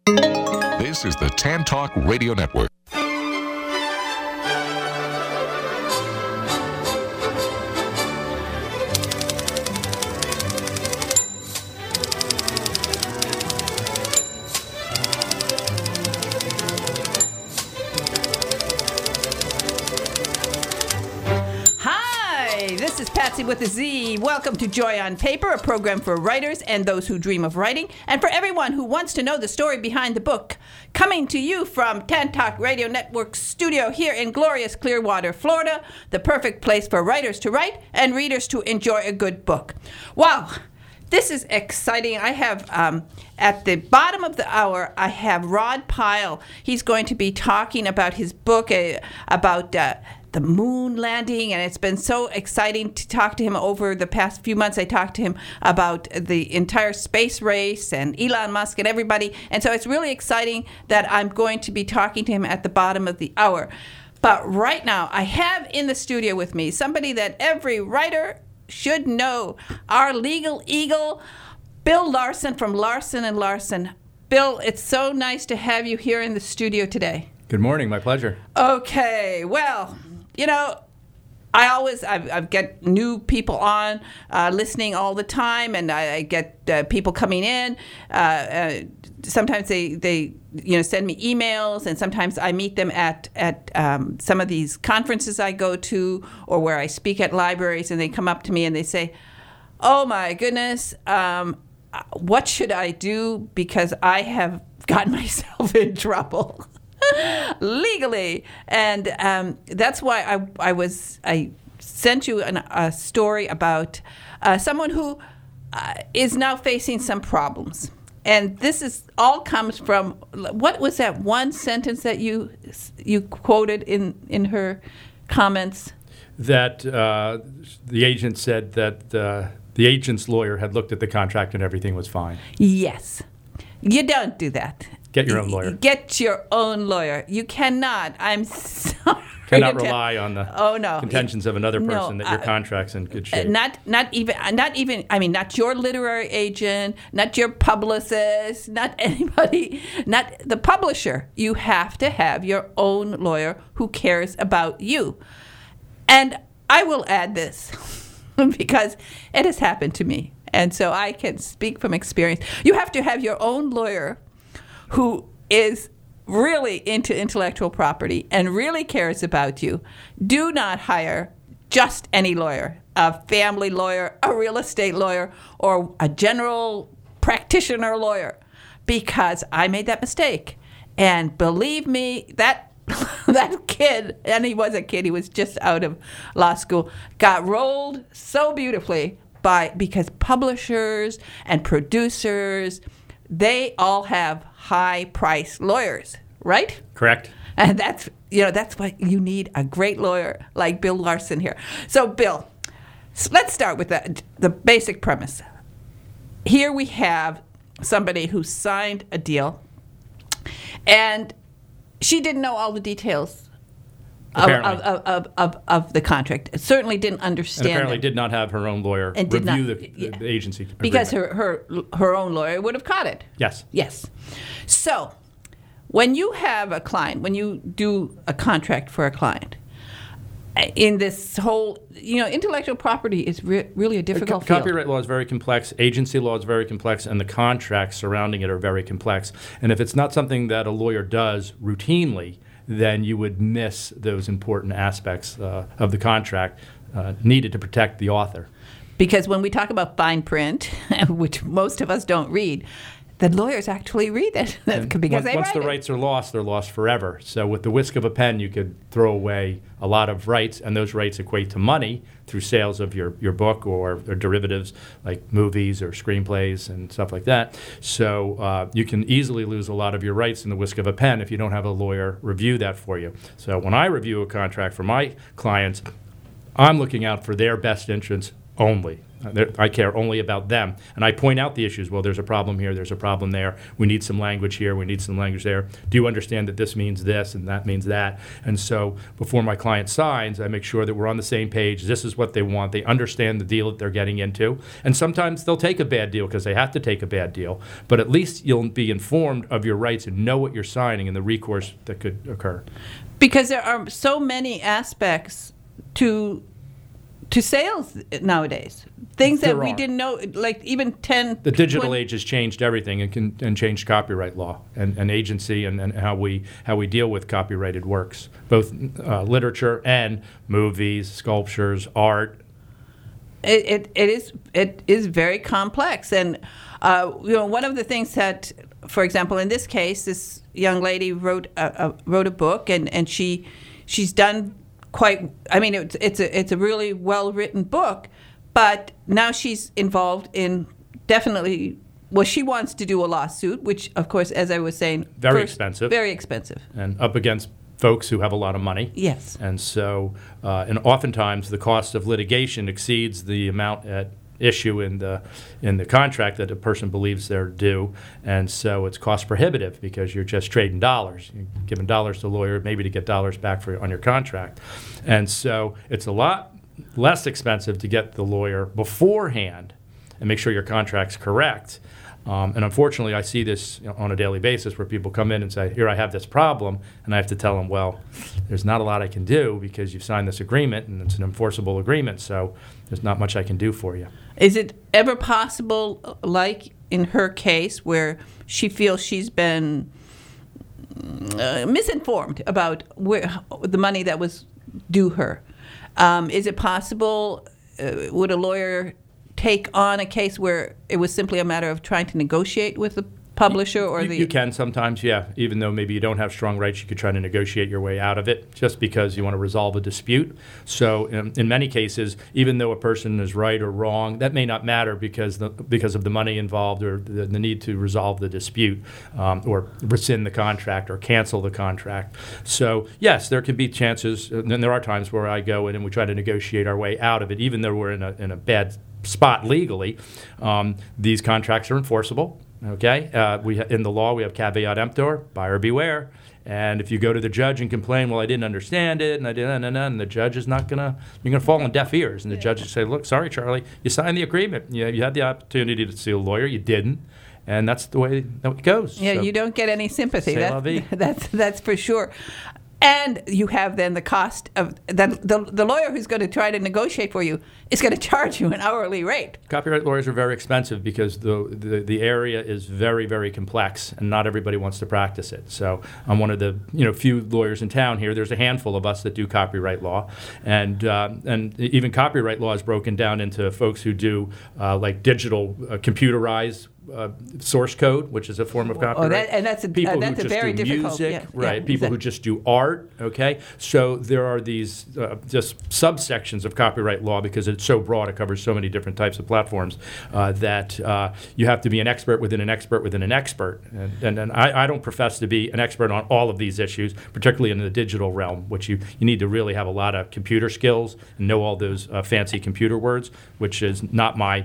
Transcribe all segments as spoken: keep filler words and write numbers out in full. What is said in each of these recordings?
This is the Tan Talk Radio Network. This is Patsy with a Z. Welcome to Joy on Paper, a program for writers and those who dream of writing, and for everyone who wants to know the story behind the book. Coming to you from Tan Talk Radio Network studio here in glorious Clearwater, Florida, the perfect place for writers to write and readers to enjoy a good book. Wow. This is exciting. I have, um, at the bottom of the hour, I have Rod Pyle. He's going to be talking about his book, uh, about uh, the moon landing, and it's been so exciting to talk to him over the past few months. I talked to him about the entire space race and Elon Musk and everybody, and so it's really exciting that I'm going to be talking to him at the bottom of the hour. But right now, I have in the studio with me somebody that every writer should know, our legal eagle, Bill Larson from Larson and Larson. Bill, it's so nice to have you here in the studio today. Good morning, my pleasure. Okay, well, you know, I always, I, I get new people on, uh, listening all the time, and I, I get uh, people coming in. Uh, uh, sometimes they, they, you know, send me emails, and sometimes I meet them at, at um, some of these conferences I go to or where I speak at libraries, and they come up to me and they say, oh my goodness, um, what should I do because I have gotten myself in trouble legally, and um, that's why I I was I sent you an, a story about uh, someone who uh, is now facing some problems, and this is all comes from what was that one sentence that you you quoted in in her comments? That uh, the agent said that uh, the agent's lawyer had looked at the contract and everything was fine. Yes, you don't do that. Get your own lawyer. Get your own lawyer. You cannot. I'm sorry. Cannot rely on the oh, no. contentions of another person no, that your uh, contract's in good shape. Not, not even, not even. I mean, not your literary agent, not your publicist, not anybody, not the publisher. You have to have your own lawyer who cares about you. And I will add this because it has happened to me, and so I can speak from experience. You have to have your own lawyer who is really into intellectual property and really cares about you. Do not hire just any lawyer, a family lawyer, a real estate lawyer, or a general practitioner lawyer, because I made that mistake. And believe me, that that kid, and he was a kid, he was just out of law school, got rolled so beautifully by because publishers and producers, they all have high-priced lawyers, right? Correct. And that's, you know, that's why you need a great lawyer like Bill Larson here. So, Bill, let's start with the, the basic premise. Here we have somebody who signed a deal, and she didn't know all the details of, of, of, of, of the contract. Certainly didn't understand and apparently it. did not have her own lawyer And did review not- the, yeah. the agency Because agreement. her, her her own lawyer would have caught it. Yes. Yes. So, when you have a client, when you do a contract for a client, in this whole, you know, intellectual property is re- really a difficult Co- field. Copyright law is very complex. Agency law is very complex, and the contracts surrounding it are very complex. And if it's not something that a lawyer does routinely, then you would miss those important aspects uh, of the contract uh, needed to protect the author. Because when we talk about fine print, which most of us don't read, the lawyers actually read it because once, they once write the it. rights are lost, they're lost forever. So with the whisk of a pen, you could throw away a lot of rights, and those rights equate to money through sales of your, your book or, or derivatives like movies or screenplays and stuff like that. So uh, you can easily lose a lot of your rights in the whisk of a pen if you don't have a lawyer review that for you. So when I review a contract for my clients, I'm looking out for their best interests only. I care only about them. And I point out the issues. Well, there's a problem here. There's a problem there. We need some language here. We need some language there. Do you understand that this means this and that means that? And so before my client signs, I make sure that we're on the same page. This is what they want. They understand the deal that they're getting into. And sometimes they'll take a bad deal because they have to take a bad deal. But at least you'll be informed of your rights and know what you're signing and the recourse that could occur. Because there are so many aspects to to sales nowadays. Things that There we are. didn't know, like even ten... The digital twenty age has changed everything and, can, and changed copyright law and, and agency and, and how we how we deal with copyrighted works, both uh, literature and movies, sculptures, art. It, it, it is it is very complex. And, uh, you know, one of the things that, for example, in this case, this young lady wrote a, a, wrote a book and, and she she's done quite, I mean, it's, it's, a, it's a really well-written book. But now she's involved in definitely, well, she wants to do a lawsuit, which, of course, as I was saying, Very first, expensive. Very expensive. And up against folks who have a lot of money. Yes. And so, uh, and oftentimes the cost of litigation exceeds the amount at issue in the in the contract that a person believes they're due, and so it's cost prohibitive because you're just trading dollars. You're giving dollars to a lawyer, maybe to get dollars back for on your contract, and so it's a lot less expensive to get the lawyer beforehand and make sure your contract's correct. Um, and unfortunately, I see this you know, on a daily basis where people come in and say, here, I have this problem, and I have to tell them, well, there's not a lot I can do because you've signed this agreement, and it's an enforceable agreement, so there's not much I can do for you. Is it ever possible, like in her case, where she feels she's been uh, misinformed about where the money that was due her? Um, is it possible, uh, would a lawyer take on a case where it was simply a matter of trying to negotiate with the publisher or you, the... You can sometimes, yeah. Even though maybe you don't have strong rights, you could try to negotiate your way out of it just because you want to resolve a dispute. So in, in many cases, even though a person is right or wrong, that may not matter because the, because of the money involved or the, the need to resolve the dispute um, or rescind the contract or cancel the contract. So yes, there can be chances, and there are times where I go in and we try to negotiate our way out of it, even though we're in a, in a bad spot legally. Um, these contracts are enforceable. Okay, uh, we ha- in the law we have caveat emptor, buyer beware. And if you go to the judge and complain, well, I didn't understand it, and I didn't, and, and the judge is not gonna, you're gonna fall on deaf ears, and the judge will say, look, sorry, Charlie, you signed the agreement. You, you had the opportunity to see a lawyer, you didn't, and that's the way that it goes. Yeah, So, you don't get any sympathy. c'est la vie. That's, that's that's for sure. And you have then the cost of the, the the lawyer who's going to try to negotiate for you is going to charge you an hourly rate. Copyright lawyers are very expensive because the, the the area is very, very complex, and not everybody wants to practice it. So I'm one of the you know few lawyers in town here. There's a handful of us that do copyright law, and uh, and even copyright law is broken down into folks who do uh, like digital uh, computerized Uh, source code, which is a form of copyright. Oh, that, and that's a, people uh, that's who a just very do difficult. music, yeah, right? yeah, people who exactly. just do art. Okay, so there are these uh, just subsections of copyright law because it's so broad. It covers so many different types of platforms uh, that uh, you have to be an expert within an expert within an expert. And, and, and I, I don't profess to be an expert on all of these issues, particularly in the digital realm, which you, you need to really have a lot of computer skills and know all those uh, fancy computer words, which is not my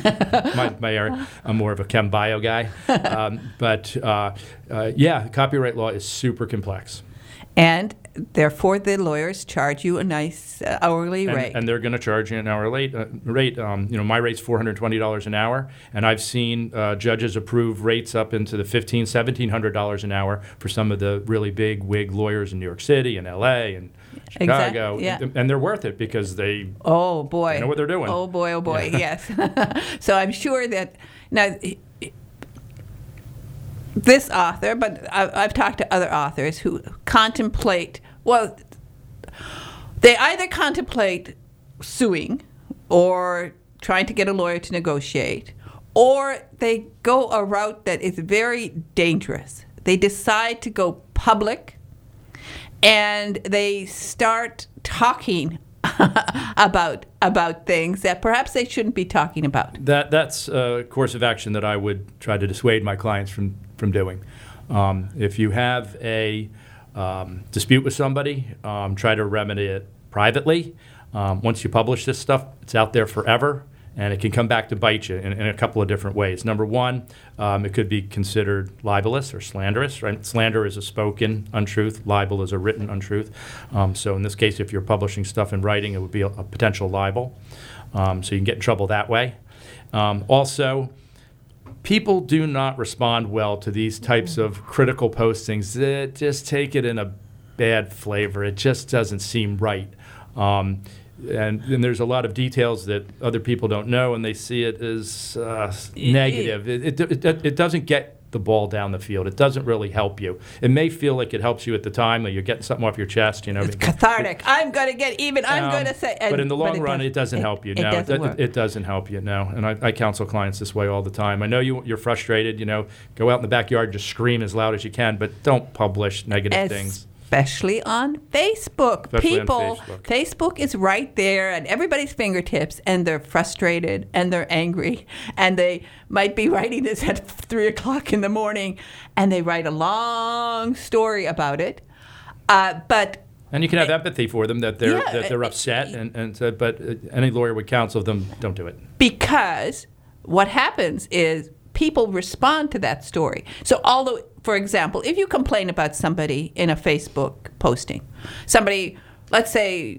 my, my area. I'm more of a chem bio guy. Um, but uh, uh, yeah, copyright law is super complex. And therefore, the lawyers charge you a nice uh, hourly And, rate. and they're going to charge you an hour late, uh, rate. Um, you know, my rate's four hundred twenty dollars an hour, and I've seen uh, judges approve rates up into the fifteen hundred dollars, seventeen hundred dollars an hour for some of the really big wig lawyers in New York City and L A and Chicago. Exactly, yeah. and, and they're worth it because they Oh boy! They know what they're doing. Oh boy! Oh boy! Yes. So I'm sure that now this author, but I- I've talked to other authors who contemplate. Well, they either contemplate suing, or trying to get a lawyer to negotiate, or they go a route that is very dangerous. They decide to go public, and they start talking about about things that perhaps they shouldn't be talking about. That that's a course of action that I would try to dissuade my clients from from doing. Um, if you have a um, dispute with somebody, um, try to remedy it privately. Um, once you publish this stuff, it's out there forever. And it can come back to bite you in, in a couple of different ways. Number one, um, it could be considered libelous or slanderous. Right? Slander is a spoken untruth. Libel is a written untruth. Um, so in this case, if you're publishing stuff in writing, it would be a, a potential libel. Um, so you can get in trouble that way. Um, also, people do not respond well to these types of critical postings. They just take it in a bad flavor. It just doesn't seem right. Um, And, and there's a lot of details that other people don't know, and they see it as uh, negative. It, it, it, it doesn't get the ball down the field. It doesn't really help you. It may feel like it helps you at the time, that you're getting something off your chest. You know, it's cathartic. It, I'm going to get even. I'm um, going to say. And, but in the long it run, does, it doesn't it, help you. It, no, doesn't it, work. it doesn't help you. No, and I, I counsel clients this way all the time. I know you, you're frustrated. You know, go out in the backyard, just scream as loud as you can, but don't publish negative as, things. Especially on Facebook. Especially People, on Facebook. Facebook is right there at everybody's fingertips, and they're frustrated and they're angry, and they might be writing this at three o'clock in the morning, and they write a long story about it. Uh, but and you can have empathy for them that they're yeah, that they're upset, and and uh, but uh, any lawyer would counsel them, don't do it. Because what happens is people respond to that story. So although, for example, if you complain about somebody in a Facebook posting, somebody, let's say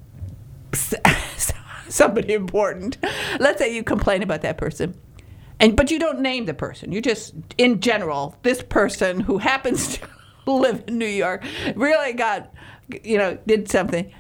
somebody important, let's say you complain about that person, and but you don't name the person. You just, in general, this person who happens to live in New York really got, you know, did something.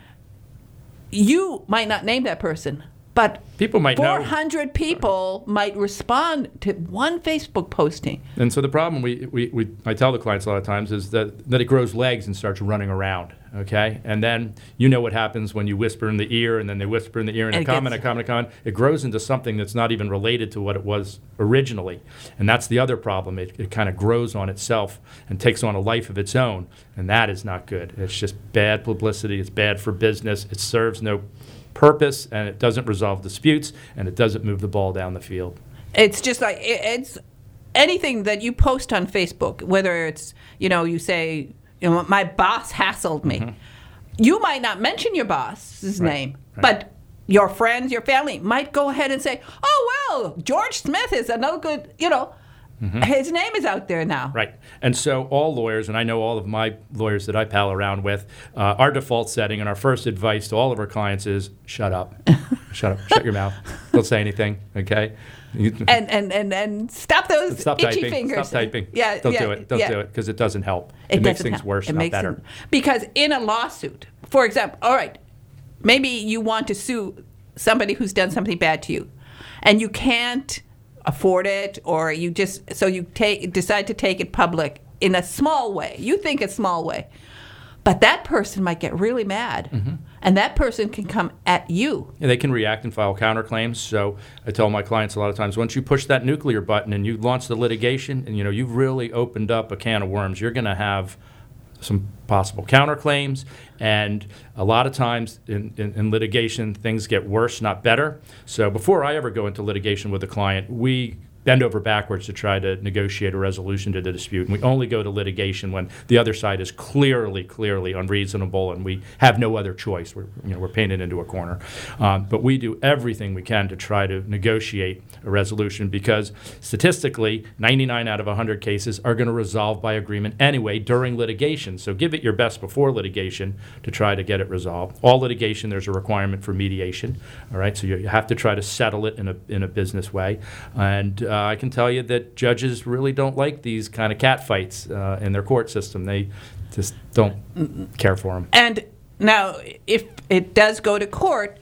You might not name that person, but people might know. four hundred people might respond to one Facebook posting. And so the problem we, we, we I tell the clients a lot of times is that, that it grows legs and starts running around, okay? And then you know what happens when you whisper in the ear, and then they whisper in the ear, and, and a comment, gets, a comment, a comment. It grows into something that's not even related to what it was originally. And that's the other problem. It, it kind of grows on itself and takes on a life of its own, and that is not good. It's just bad publicity. It's bad for business. It serves no purpose, and it doesn't resolve disputes, and it doesn't move the ball down the field. It's just like it's anything that you post on Facebook, whether it's, you know, you say, you know, my boss hassled me. Mm-hmm. You might not mention your boss's right. name, right. but your friends, your family might go ahead and say, oh, well, George Smith is another good, you know, mm-hmm. his name is out there now. Right. And so all lawyers, and I know all of my lawyers that I pal around with, uh, our default setting and our first advice to all of our clients is shut up. Shut up. Shut your mouth. Don't say anything, okay? and, and, and, and stop those stop itchy typing. fingers. Stop typing. Yeah, Don't yeah, do it. Don't yeah. do it, because it doesn't help. It, it makes doesn't things help. worse, it not makes better. Them, because in a lawsuit, for example, all right, maybe you want to sue somebody who's done something bad to you, and you can't afford it, or you just, so you take decide to take it public in a small way. You think a small way. But that person might get really mad, mm-hmm. and that person can come at you. Yeah, they can react and file counterclaims. So I tell my clients a lot of times, once you push that nuclear button and you launch the litigation, and you know you've really opened up a can of worms, you're going to have some possible counterclaims, and a lot of times in, in, in litigation, things get worse, not better. So before I ever go into litigation with a client, we bend over backwards to try to negotiate a resolution to the dispute. And we only go to litigation when the other side is clearly, clearly unreasonable, and we have no other choice. We're, you know, we're painted into a corner. Um, but we do everything we can to try to negotiate a resolution, because statistically, ninety-nine out of one hundred cases are going to resolve by agreement anyway during litigation. So give it your best before litigation to try to get it resolved. All litigation, there's a requirement for mediation. All right, so you, you have to try to settle it in a in a business way. And uh, I can tell you that judges really don't like these kind of cat fights uh, in their court system. They just don't care for them. And now, if it does go to court,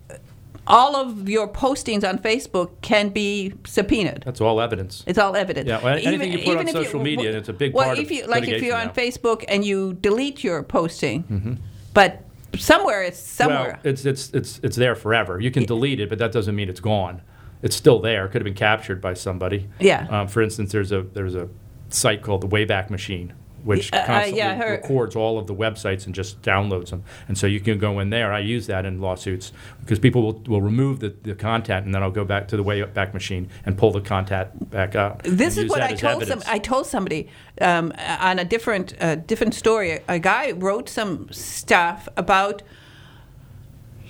all of your postings on Facebook can be subpoenaed. That's all evidence. It's all evidence. Yeah, well, anything even, you put on social you, media, well, it's a big well, part if you, of like if you're on now. Facebook and you delete your posting, mm-hmm. but somewhere it's somewhere. Well, it's it's it's it's there forever. You can delete it, but that doesn't mean it's gone. It's still there. It could have been captured by somebody. Yeah. Um, for instance, there's a there's a site called the Wayback Machine, which uh, constantly uh, yeah, records all of the websites and just downloads them. And so you can go in there. I use that in lawsuits because people will, will remove the, the content, and then I'll go back to the Wayback Machine and pull the content back up. This is what I told some, I told somebody um, on a different uh, different story. A guy wrote some stuff about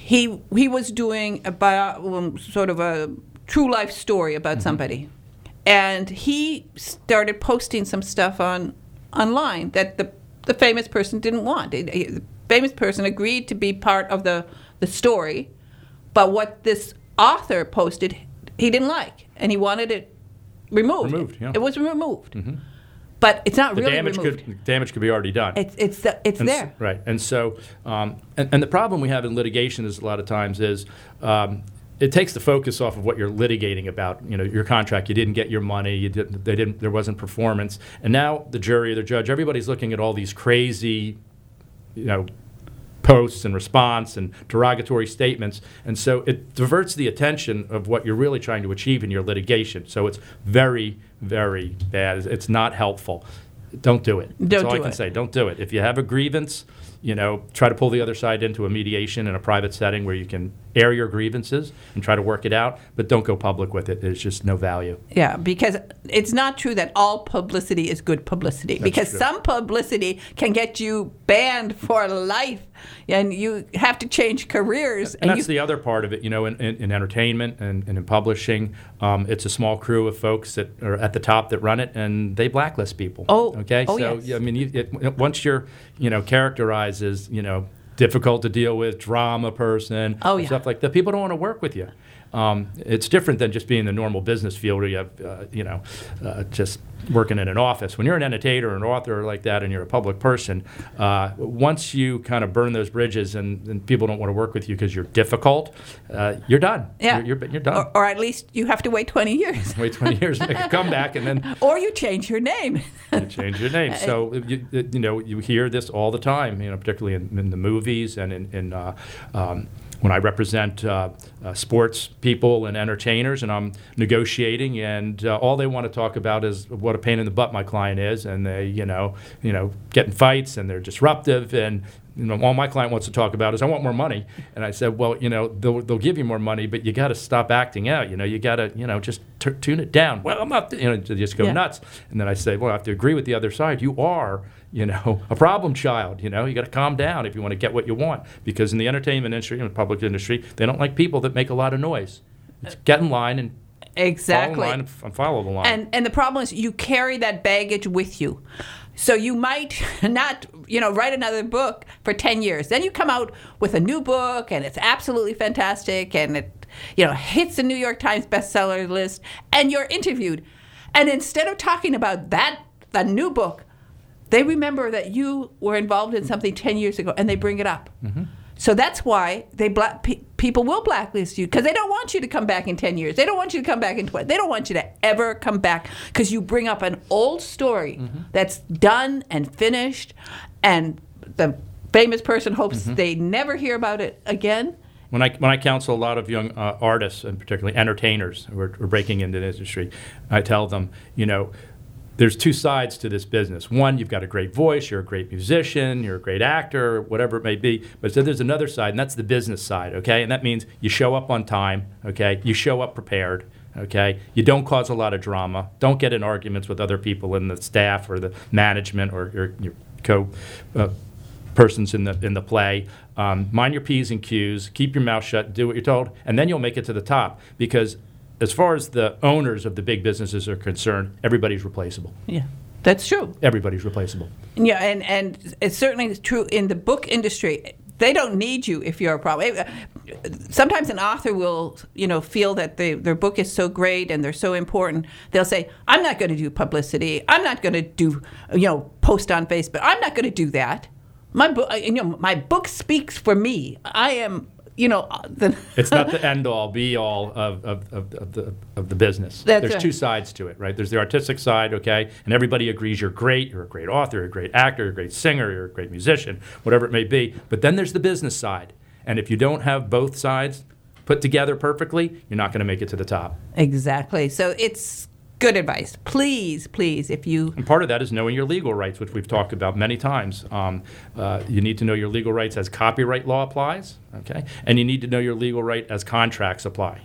he he was doing a bio, um, sort of a true life story about mm-hmm. somebody, and he started posting some stuff on online that the the famous person didn't want. It, it, the famous person agreed to be part of the the story, but what this author posted, he didn't like, and he wanted it removed. Removed, yeah. It was removed. Mm-hmm. But it's not the really damage removed. Could, damage could be already done. It's it's the, it's and there. S- right. And so, um, and, and the problem we have in litigation is a lot of times is um, it takes the focus off of what you're litigating about. You know, your contract, you didn't get your money, you didn't, they didn't, there wasn't performance, and now the jury, the judge, everybody's looking at all these crazy, you know, posts and response and derogatory statements, and so it diverts the attention of what you're really trying to achieve in your litigation. So it's very, very bad. It's not helpful. Don't do it. Don't That's all do I can it. say. Don't do it. If you have a grievance, you know, try to pull the other side into a mediation in a private setting where you can air your grievances and try to work it out, but don't go public with it. There's just no value. Yeah, because it's not true that all publicity is good publicity. That's because true. some publicity can get you banned for life, and you have to change careers. And, and that's you, the other part of it, you know, in, in, in entertainment and, and in publishing. Um, it's a small crew of folks that are at the top that run it, and they blacklist people. Oh, okay. oh, so yes. yeah, I mean, you, it, once you're, you know, characterized as, you know, difficult to deal with, drama person, Oh, yeah. stuff like that, people don't want to work with you. Um, it's different than just being in the normal business field where you have, uh, you know, uh, just working in an office. When you're an entertainer or an author like that and you're a public person, uh, once you kind of burn those bridges and, and people don't want to work with you because you're difficult, uh, you're done. yeah, You're, you're, you're done. Or, or at least you have to wait twenty years. Wait twenty years, make a comeback, and then Or you change your name. you change your name. So you, you know you hear this all the time. You know, particularly in, in the movies and in, in uh, um, when I represent uh, uh, sports people and entertainers, and I'm negotiating, and uh, all they want to talk about is what a pain in the butt my client is, and they, you know, you know, get in fights and they're disruptive, and you know, all my client wants to talk about is I want more money. And I said, well, you know, they'll, they'll give you more money, but you got to stop acting out. You know, you got to, you know, just t- tune it down. Well, I'm not, you know, just go Yeah. nuts. And then I say, well, I have to agree with the other side. You are, you know, a problem child. You know, you got to calm down if you want to get what you want. Because in the entertainment industry and the public industry, they don't like people that make a lot of noise. It's get in line and Exactly. follow the line and f- and follow the line. And and the problem is you carry that baggage with you. So you might not, you know, write another book for ten years. Then you come out with a new book and it's absolutely fantastic and it, you know, hits the New York Times bestseller list and you're interviewed. And instead of talking about that, the new book, they remember that you were involved in something ten years ago and they bring it up. Mm-hmm. So that's why they black, pe- people will blacklist you because they don't want you to come back in ten years. They don't want you to come back in twenty. They don't want you to ever come back because you bring up an old story mm-hmm. that's done and finished, and the famous person hopes mm-hmm. they never hear about it again. When I when I counsel a lot of young uh, artists, and particularly entertainers who are, who are breaking into the industry, I tell them, you know, there's two sides to this business. One, you've got a great voice, you're a great musician, you're a great actor, whatever it may be. But so there's another side, and that's the business side, okay? And that means you show up on time, okay? You show up prepared, okay? You don't cause a lot of drama. Don't get in arguments with other people in the staff or the management or your, your co uh, persons in the in the play. Um, mind your P's and Q's. Keep your mouth shut. Do what you're told, and then you'll make it to the top. Because as far as the owners of the big businesses are concerned, everybody's replaceable. Yeah, that's true. Everybody's replaceable. Yeah, and, and it's certainly true in the book industry. They don't need you if you're a problem. Sometimes an author will, you know, feel that they, their book is so great and they're so important. They'll say, I'm not going to do publicity. I'm not going to do, you know, post on Facebook. I'm not going to do that. My book, you know, my book speaks for me. I am, you know, the it's not the end all, be all of, of, of, of the of the business. That's There's right. two sides to it, right? There's the artistic side, okay, and everybody agrees you're great, you're a great author, you're a great actor, you're a great singer, you're a great musician, whatever it may be. But then there's the business side, and if you don't have both sides put together perfectly, you're not going to make it to the top. Exactly. So it's good advice. Please, please, if you... And part of that is knowing your legal rights, which we've talked about many times. Um, uh, you need to know your legal rights as copyright law applies, okay? And you need to know your legal right as contracts apply.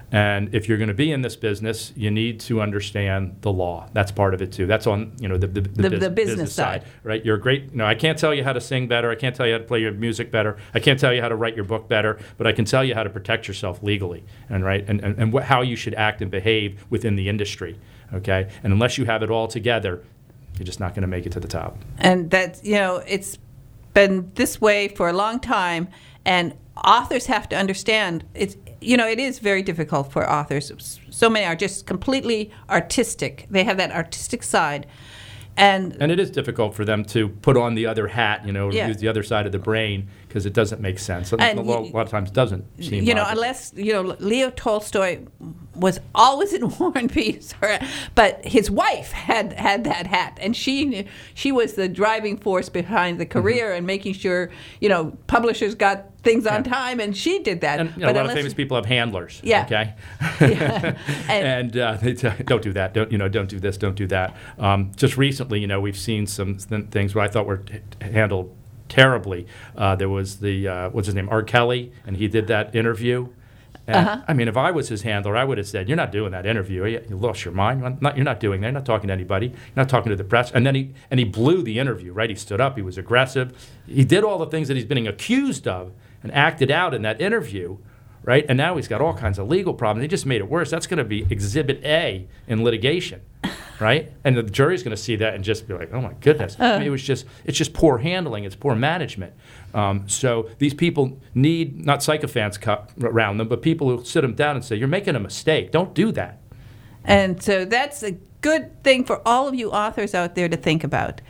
And if you're going to be in this business, you need to understand the law. That's part of it too. That's on, you know, the the, The- bus- the business side. right? You're a great. You know, I can't tell you how to sing better. I can't tell you how to play your music better. I can't tell you how to write your book better. But I can tell you how to protect yourself legally, and right, and and, and wh- how you should act and behave within the industry. Okay, and unless you have it all together, you're just not going to make it to the top. And that, you know, it's been this way for a long time, and authors have to understand it's, you know, it is very difficult for authors. So many are just completely artistic. They have that artistic side. And And it is difficult for them to put on the other hat, you know, Yeah. use the other side of the brain, because it doesn't make sense. And And a lot, y- a lot of times doesn't seem you know, logical. unless, you know, Leo Tolstoy was always in War and Peace, or- but his wife had had that hat, and she she was the driving force behind the career and making sure, you know, publishers got things on Mm-hmm. Yeah. time, and she did that. And you know, But a lot of unless- famous people have handlers. Yeah. Okay. Yeah. And- and uh, they tell you, don't do that. Don't you know? Don't do this. Don't do that. Um, just recently, you know, we've seen some th- things where I thought were t- handled terribly. Uh, there was the uh, what's his name, R. Kelly, and he did that interview. And, Uh-huh. I mean, if I was his handler, I would have said, "You're not doing that interview. You, you lost your mind. You're not, you're not doing that. You're not talking to anybody. You're not talking to the press." And then he and he blew the interview. Right? He stood up. He was aggressive. He did all the things that he's being accused of and acted out in that interview. Right? And now he's got all kinds of legal problems. He just made it worse. That's going to be Exhibit A in litigation. Right? And the jury's going to see that and just be like, "Oh my goodness!" I mean, it was just—it's just poor handling. It's poor management. Um, so these people need not sycophants cu- around them, but people who sit them down and say, "You're making a mistake. Don't do that." And so that's a good thing for all of you authors out there to think about.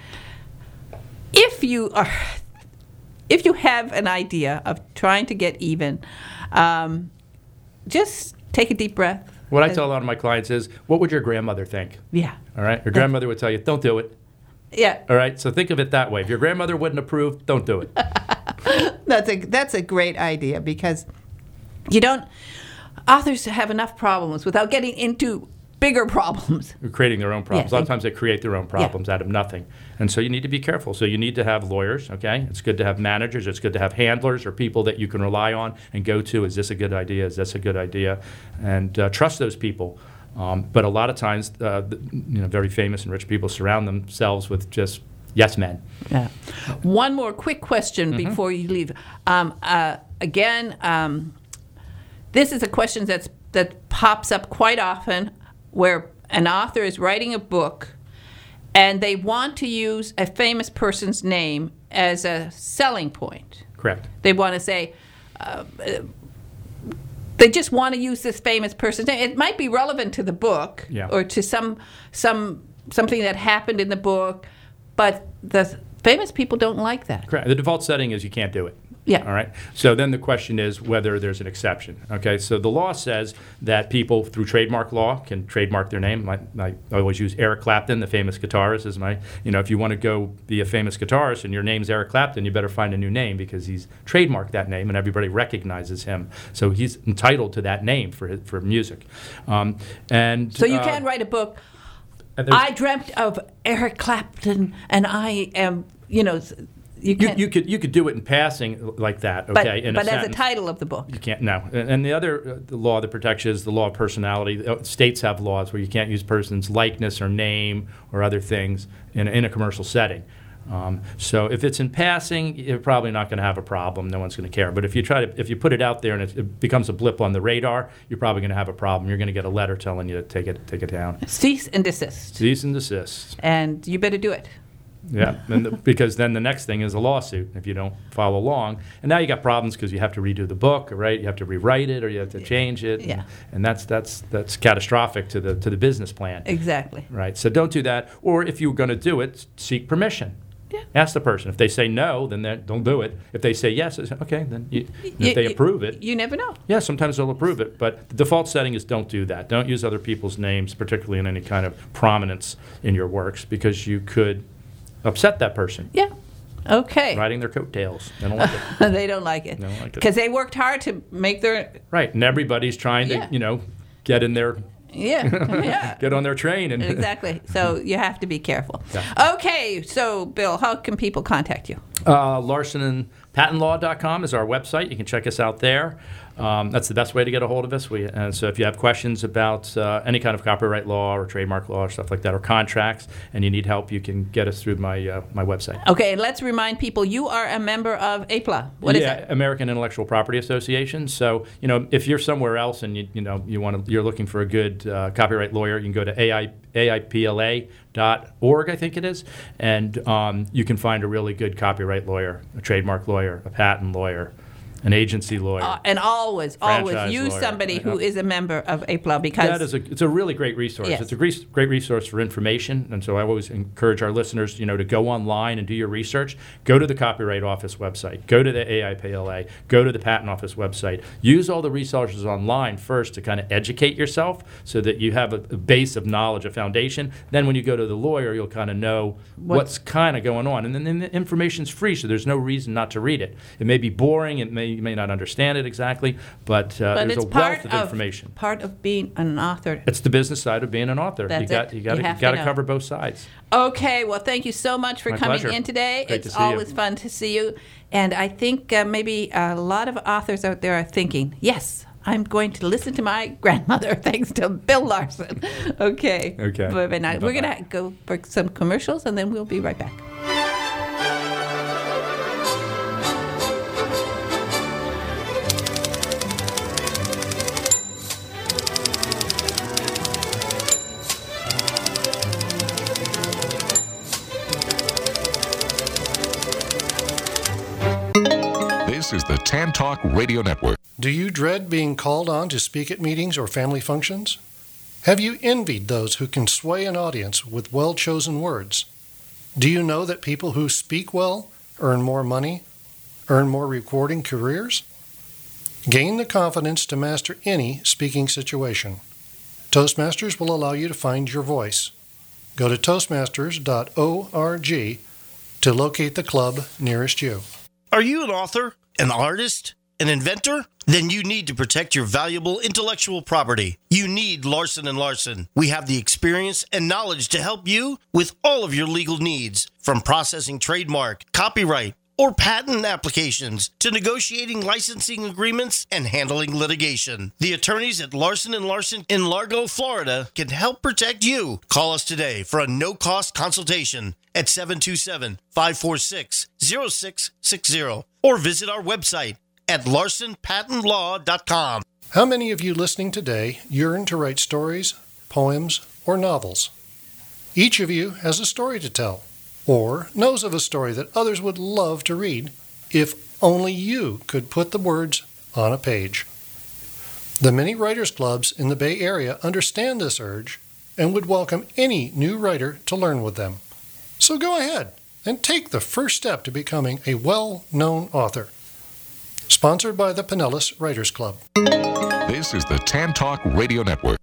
If you are, if you have an idea of trying to get even, um, just take a deep breath. What I And- tell a lot of my clients is, "What would your grandmother think?" Yeah. All right, your grandmother would tell you, "Don't do it." Yeah. All right, so think of it that way. If your grandmother wouldn't approve, don't do it. That's a that's a great idea, because you don't authors have enough problems without getting into bigger problems. They're creating their own problems. Yeah, a lot of times they create their own problems out of nothing. And so you need to be careful. So you need to have lawyers, okay? It's good to have managers. It's good to have handlers or people that you can rely on and go to. Is this a good idea? Is this a good idea? And uh, trust those people. Um, but a lot of times, uh, the, you know, very famous and rich people surround themselves with just yes men. Yeah. One more quick question Mm-hmm. before you leave. Um, uh, again, um, this is a question that's that pops up quite often, where an author is writing a book and they want to use a famous person's name as a selling point. Correct. They want to say, uh, they just want to use this famous person's name. It might be relevant to the book Yeah. or to some some something that happened in the book, but the famous people don't like that. Correct. The default setting is you can't do it. Yeah. All right. So then the question is whether there's an exception. Okay. So the law says that people through trademark law can trademark their name. I, I always use Eric Clapton, the famous guitarist, as my, you know, if you want to go be a famous guitarist and your name's Eric Clapton, you better find a new name because he's trademarked that name and everybody recognizes him. So he's entitled to that name for his, for music. Um, and So you uh, can't write a book, and there's- I dreamt of Eric Clapton and I am, you know, you You, can't. you could you could do it in passing like that, but okay? in a but as a sentence. title of the book. You can't, no. And, and the other uh, the law that protects you is the law of personality. Uh, States have laws where you can't use person's likeness or name or other things in, in a commercial setting. Um, so if it's in passing, you're probably not going to have a problem. No one's going to care. But if you try to, if you put it out there and it, it becomes a blip on the radar, you're probably going to have a problem. You're going to get a letter telling you to take it, take it down. Cease and desist. Cease and desist. And you better do it. Yeah, and the, because then the next thing is a lawsuit if you don't follow along. And now you got problems because you have to redo the book, right? You have to rewrite it or you have to change it. Yeah. And, and that's that's that's catastrophic to the to the business plan. Exactly. Right. So don't do that. Or if you're going to do it, seek permission. Yeah. Ask the person. If they say no, then they- don't do it. If they say yes, it's, okay, then you, and You- if they you- approve it, You never know. yeah, sometimes they'll approve it. But the default setting is don't do that. Don't use other people's names, particularly in any kind of prominence in your works, because you could upset that person. Yeah. Okay. Riding their coattails. They don't like it. They don't like it. They don't like it. Because they worked hard to make their, Right. And everybody's trying to, Yeah. you know, get in their, yeah, yeah. get on their train. And Exactly. So you have to be careful. Yeah. Okay. So, Bill, how can people contact you? Uh, Larson and Patent Law dot com is our website. You can check us out there. Um, that's the best way to get a hold of us. We, and so if you have questions about uh, any kind of copyright law or trademark law or stuff like that, or contracts, and you need help, you can get us through my uh, my website. Okay, and let's remind people, you are a member of A P L A. What is yeah, it? American Intellectual Property Association. So, you know, if you're somewhere else and you you know you want to, you're looking for a good uh, copyright lawyer, you can go to A I, A I P L A dot org, I think it is, and um, you can find a really good copyright lawyer, a trademark lawyer, a patent lawyer, an agency lawyer. Uh, and always, always Franchise use lawyer. somebody Yeah. who is a member of A P L A, because That is a, it's a really great resource. Yes. It's a great, great resource for information, and so I always encourage our listeners, you know, to go online and do your research. Go to the Copyright Office website. Go to the A I P L A. Go to the Patent Office website. Use all the resources online first to kind of educate yourself so that you have a, a base of knowledge, a foundation. Then when you go to the lawyer, you'll kind of know What- what's kind of going on. And then, then the information's free, so there's no reason not to read it. It may be boring. It may, you may not understand it exactly, but, uh, but there's it's a part wealth of information. part of being an author. It's the business side of being an author. That's you got it. you got You to have to got to know. cover both sides. Okay, well, thank you so much for My coming pleasure. in today. Great it's to see you. always fun to see you. And I think uh, maybe a lot of authors out there are thinking, yes, I'm going to listen to my grandmother thanks to Bill Larson. Okay. Okay. But, but now, we're Bye-bye. going to go for some commercials, and then we'll be right back. This is the Tan Talk Radio Network. Do you dread being called on to speak at meetings or family functions? Have you envied those who can sway an audience with well-chosen words? Do you know that people who speak well earn more money, earn more rewarding careers? Gain the confidence to master any speaking situation. Toastmasters will allow you to find your voice. Go to toastmasters dot org to locate the club nearest you. Are you an author, an artist, an inventor? Then you need to protect your valuable intellectual property. You need Larson and Larson. We have the experience and knowledge to help you with all of your legal needs, from processing trademark, copyright, or patent applications to negotiating licensing agreements and handling litigation. The attorneys at Larson and Larson in Largo, Florida can help protect you. Call us today for a no-cost consultation at seven two seven, five four six, zero six six zero or visit our website at larson patent law dot com. How many of you listening today yearn to write stories, poems, or novels? Each of you has a story to tell, or knows of a story that others would love to read if only you could put the words on a page. The many writers' clubs in the Bay Area understand this urge and would welcome any new writer to learn with them. So go ahead and take the first step to becoming a well-known author. Sponsored by the Pinellas Writers Club. This is the Tan Talk Radio Network.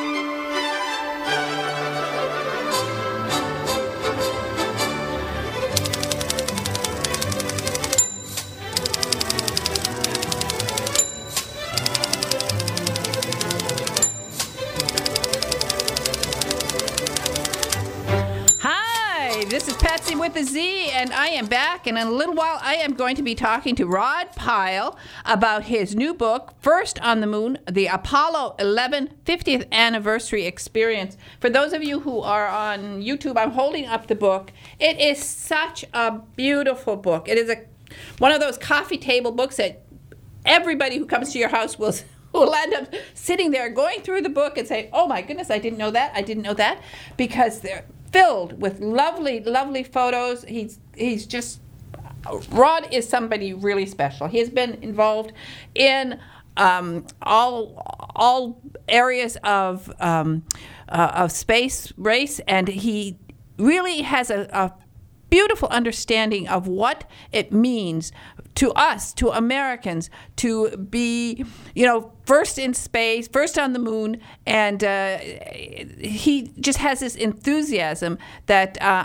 This is Patsy with a Z, and I am back. And in a little while, I am going to be talking to Rod Pyle about his new book, First on the Moon, the Apollo eleven fiftieth Anniversary Experience. For those of you who are on YouTube, I'm holding up the book. It is such a beautiful book. It is a one of those coffee table books that everybody who comes to your house will will end up sitting there going through the book and saying, oh my goodness, I didn't know that, I didn't know that, because they're filled with lovely, lovely photos. He's he's just, Rod is somebody really special. He has been involved in um, all all areas of um, uh, of space race, and he really has a, a beautiful understanding of what it means to us, to Americans, to be, you know, first in space, first on the moon, and uh, he just has this enthusiasm that uh, I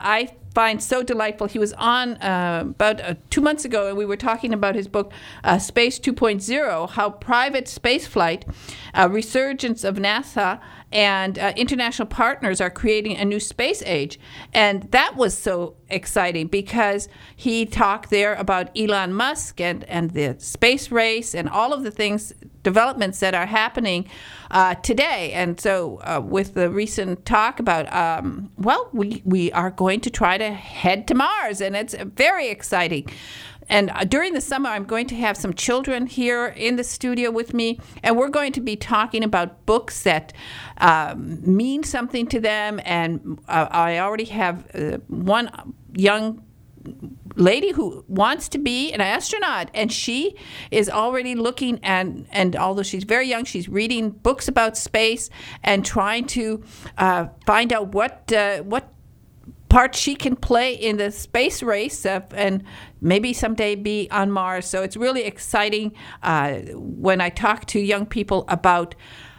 find so delightful. He was on uh, about uh, two months ago, and we were talking about his book, uh, Space two point oh, how private spaceflight, uh, resurgence of NASA, and uh, international partners are creating a new space age. And that was so exciting because he talked there about Elon Musk and, and the space race and all of the things, developments that are happening uh, today. And so uh, with the recent talk about, um, well, we, we are going to try to head to Mars, and it's very exciting. And during the summer, I'm going to have some children here in the studio with me, and we're going to be talking about books that um, mean something to them. And uh, I already have uh, one young lady who wants to be an astronaut, and she is already looking and and although she's very young, she's reading books about space and trying to uh, find out what uh, what part she can play in the space race uh, and maybe someday be on Mars. So it's really exciting uh, when I talk to young people about,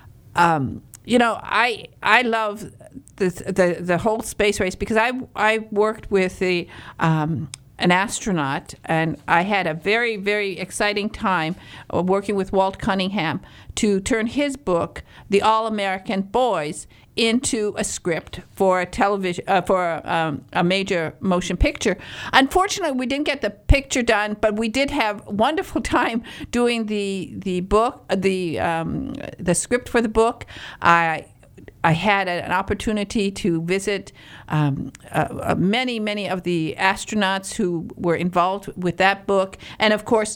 um, you know, I I love the, the the whole space race because I I worked with the um, an astronaut, and I had a very, very exciting time working with Walt Cunningham to turn his book, The All-American Boys, into a script for a television, uh, for um, a major motion picture. Unfortunately, we didn't get the picture done, but we did have a wonderful time doing the the book, the um, the script for the book. I. I had an opportunity to visit um, uh, many, many of the astronauts who were involved with that book, and of course,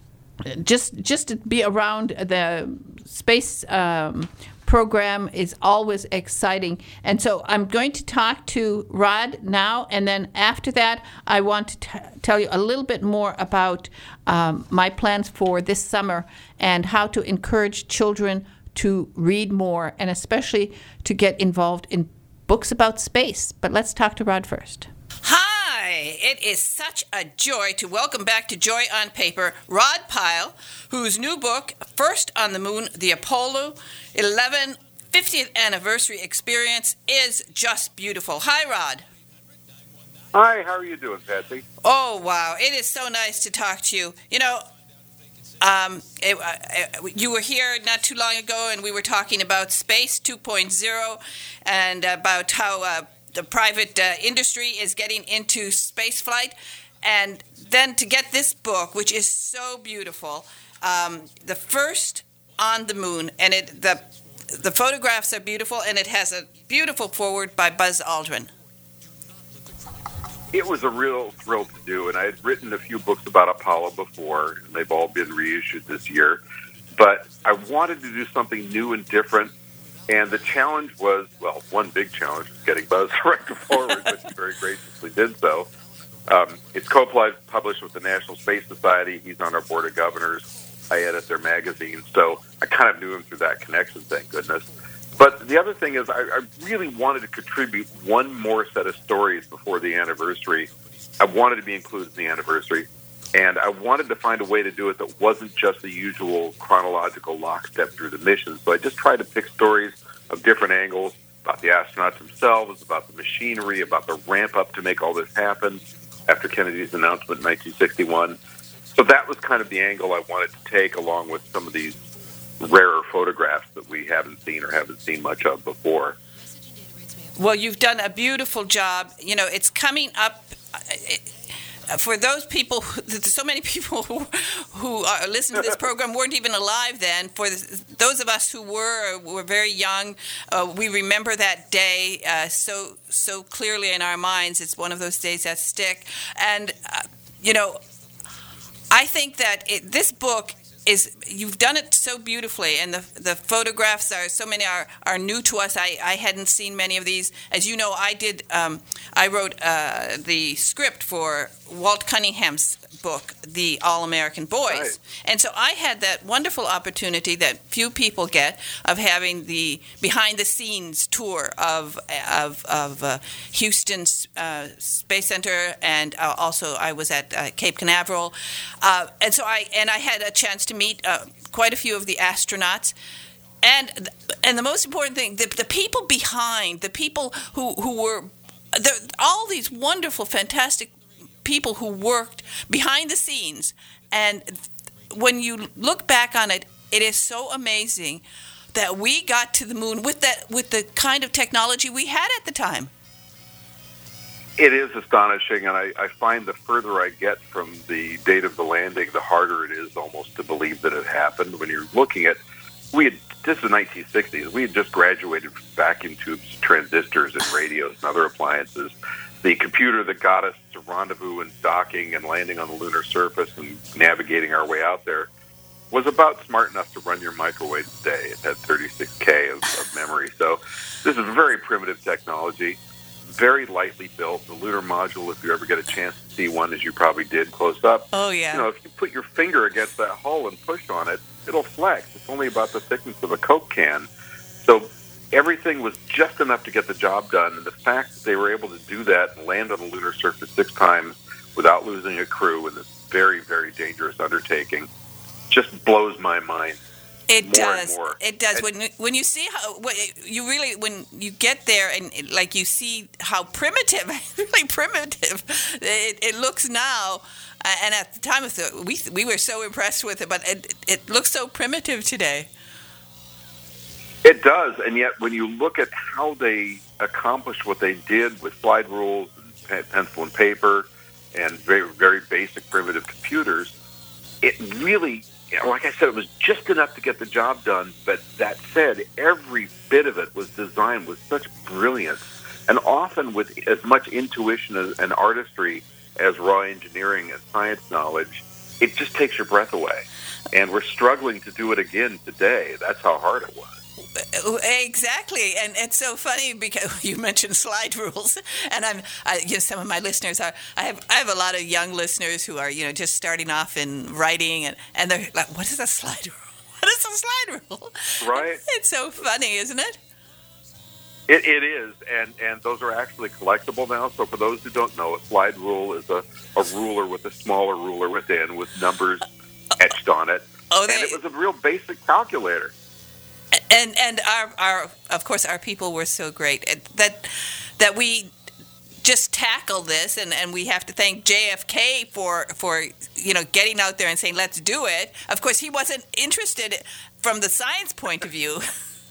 just just to be around the space um, program is always exciting. And so I'm going to talk to Rod now, and then after that, I want to t- tell you a little bit more about um, my plans for this summer and how to encourage children to read more, and especially to get involved in books about space. But let's talk to Rod first. Hi, it is such a joy to welcome back to Joy on Paper Rod Pyle, whose new book, First on the Moon, The Apollo eleven fiftieth Anniversary Experience, is just beautiful. Hi, Rod. Hi, how are you doing, Patsy? Oh, wow. It is so nice to talk to you. You know, Um, it, uh, you were here not too long ago, and we were talking about Space two point oh and about how uh, the private uh, industry is getting into space flight. And then to get this book, which is so beautiful, um, the first on the moon, and it the the photographs are beautiful, and it has a beautiful foreword by Buzz Aldrin. It was a real thrill to do, and I had written a few books about Apollo before, and they've all been reissued this year. But I wanted to do something new and different, and the challenge was, well, one big challenge was getting Buzz to write the forward, but he very graciously did so. Um, it's co-published with the National Space Society. He's on our board of governors. I edit their magazine, so I kind of knew him through that connection, thank goodness. But the other thing is I, I really wanted to contribute one more set of stories before the anniversary. I wanted to be included in the anniversary, and I wanted to find a way to do it that wasn't just the usual chronological lockstep through the mission. So I just tried to pick stories of different angles about the astronauts themselves, about the machinery, about the ramp-up to make all this happen after Kennedy's announcement in nineteen sixty-one. So that was kind of the angle I wanted to take, along with some of these rarer photographs that we haven't seen or haven't seen much of before. Well, you've done a beautiful job. You know, it's coming up it, for those people, so many people who, who are listening to this program weren't even alive then. For the, those of us who were, were very young, uh, we remember that day uh, so so clearly in our minds. It's one of those days that stick. And, uh, you know, I think that it, this book is, you've done it so beautifully, and the the photographs are, so many are, are new to us. I, I hadn't seen many of these. As you know, I did, um, I wrote uh, the script for Walt Cunningham's book, The All-American Boys. Right. And so I had that wonderful opportunity that few people get of having the behind-the-scenes tour of of, of uh, Houston uh, Space Center, and uh, also I was at uh, Cape Canaveral. Uh, and so I and I had a chance to meet uh, quite a few of the astronauts. And and the most important thing, the, the people behind, the people who, who were there, all these wonderful, fantastic people who worked behind the scenes. And when you look back on it, it is so amazing that we got to the moon with that with the kind of technology we had at the time. It is astonishing, and I, I find the further I get from the date of the landing, the harder it is almost to believe that it happened. When you're looking at, we had, this is the nineteen sixties, we had just graduated from vacuum tubes, transistors, and radios and other appliances. The computer that got us to rendezvous and docking and landing on the lunar surface and navigating our way out there was about smart enough to run your microwave today. It had thirty-six K of, of memory. So this is very primitive technology, very lightly built. The lunar module, if you ever get a chance to see one, as you probably did close up, oh yeah, you know, if you put your finger against that hull and push on it, it'll flex. It's only about the thickness of a Coke can. So everything was just enough to get the job done. And the fact that they were able to do that and land on the lunar surface six times without losing a crew in this very, very dangerous undertaking just blows my mind. It more does. And more. It does. And when when you see how what, you really when you get there and like you see how primitive, really primitive, it, it looks now. Uh, and at the time of the, we we were so impressed with it, but it it looks so primitive today. It does, and yet when you look at how they accomplished what they did with slide rules and pencil and paper and very, very basic primitive computers, it really, you know, like I said, it was just enough to get the job done. But that said, every bit of it was designed with such brilliance and often with as much intuition and artistry as raw engineering and science knowledge. It just takes your breath away. And we're struggling to do it again today. That's how hard it was. Exactly, and it's so funny because you mentioned slide rules, and I'm, I, you know, some of my listeners are. I have, I have a lot of young listeners who are, you know, just starting off in writing, and, and they're like, "What is a slide rule? What is a slide rule?" Right. It's so funny, isn't it? It, it is, and, and those are actually collectible now. So for those who don't know, a slide rule is a, a ruler with a smaller ruler within with numbers etched on it, oh, they, and it was a real basic calculator. And and our, our of course our people were so great that that we just tackled this, and, and we have to thank J F K for for you know getting out there and saying let's do it. Of course, he wasn't interested from the science point of view.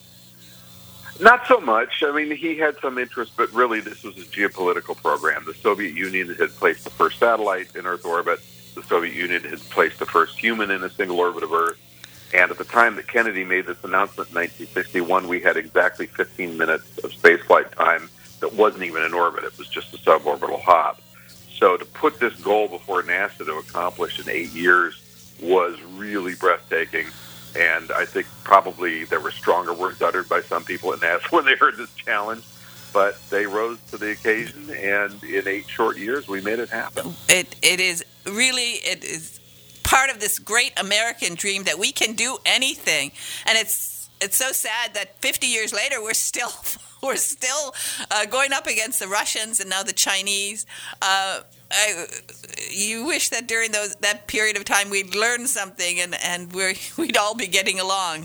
Not so much. I mean, he had some interest, but really this was a geopolitical program. The Soviet Union had placed the first satellite in Earth orbit. The Soviet Union had placed the first human in a single orbit of Earth. And at the time that Kennedy made this announcement in nineteen sixty-one, we had exactly fifteen minutes of spaceflight time that wasn't even in orbit. It was just a suborbital hop. So to put this goal before NASA to accomplish in eight years was really breathtaking. And I think probably there were stronger words uttered by some people at NASA when they heard this challenge. But they rose to the occasion, and in eight short years, we made it happen. It It is really, it is part of this great American dream that we can do anything, and it's it's so sad that fifty years later we're still we're still uh, going up against the Russians and now the Chinese. Uh, I, you wish that during those that period of time we'd learned something and and we're, we'd all be getting along.